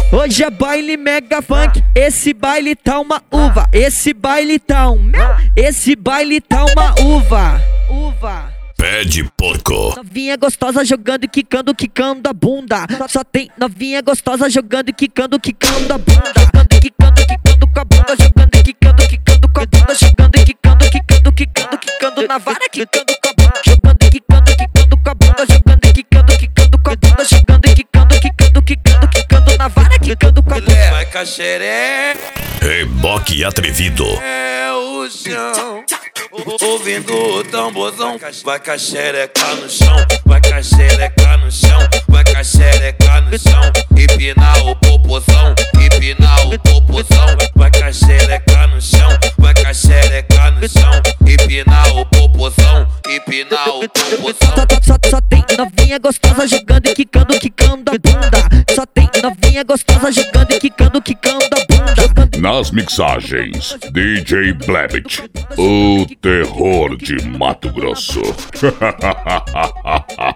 Hoje é baile mega funk, esse baile tá uma uva, esse baile tá um mel, esse baile tá uma uva. Pé de porco. Novinha gostosa jogando e quicando a bunda. Só tem novinha gostosa jogando e quicando a bunda. Quicando com a bunda, jogando e quicando com a bunda, jogando e quicando na vara, quicando com a bunda, jogando e quicando com a bunda, jogando e quicando com a bunda, jogando e quicando na vara, quicando com a bunda. Vai caxeré, Reboque atrevido. é o chão. Ouvindo o tamborzão, vai caxereca no chão, vai caxereca no chão, vai caxereca no chão, empinar o popozão, empinar o popozão, vai caxereca no chão, vai caxereca no chão, empinar o popozão, empinar o popozão. Só tem novinha gostosa jogando e quicando a bunda. Só tem novinha gostosa jogando e quicando a bunda. Nas mixagens, DJ Blebit, o terror de Mato Grosso.